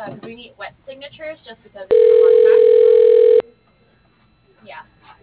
because we need wet signatures just because it's contract. Yeah.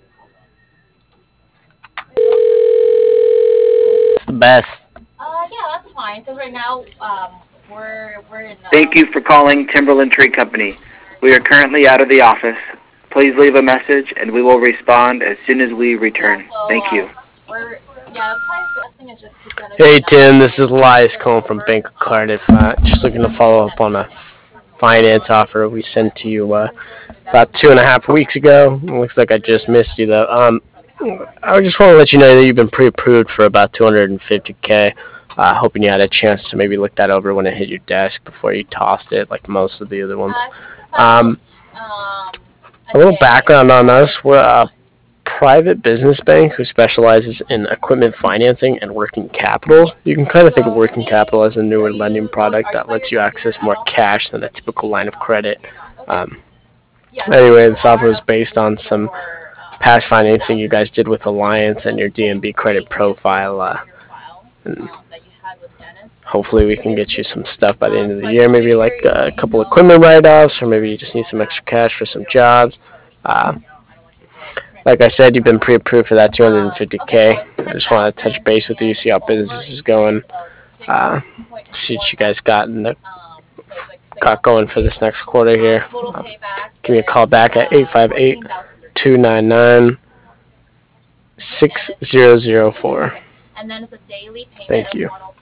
It's the best. Yeah, that's fine. Because right now, we're in. Thank you for calling Timberland Tree Company. We are currently out of the office. Please leave a message and we will respond as soon as we Yeah. return. So Thank you. we're yeah. That's why the best thing is just to send us Hey an Tim, email this is and Elias send it calling from over. Bank of Cardiff. Just looking to And we can follow up send on it. a finance offer we sent to you about 2.5 weeks ago. It looks like I just missed you though. I just want to let you know that you've been pre-approved for about 250K. Hoping you had a chance to maybe look that over when it hit your desk before you tossed it, like most of the other ones. I think it's about Um, a a little day background on or us: we're a private business bank who specializes in equipment financing and working capital. You can kind of think of working capital as a newer lending product that lets you access more cash than a typical line of credit. okay. Um, Yeah. So anyway, you the software are is based approved on some for past financing you guys did with 250K. Alliance and your So the DMB same rate credit that you see profile. on your file And that you had with Dennis hopefully, we can get you previously. some stuff by the end of So the I year. can Maybe make sure like a you couple know equipment that write offs, or maybe you you just need all some extra that cash for some jobs. Uh, like I said, you've been pre-approved for that Okay, so 250K. it's I just want to touch 10,000 base with you, and see it's how over business is a going, period of uh, see 6.4 what you guys got in months. the So it's like got 6 going for monthly. this next quarter here. Total payback Give me a call is back at 858 299 and it's 6004. and then it's a daily payment Thank of you. 105.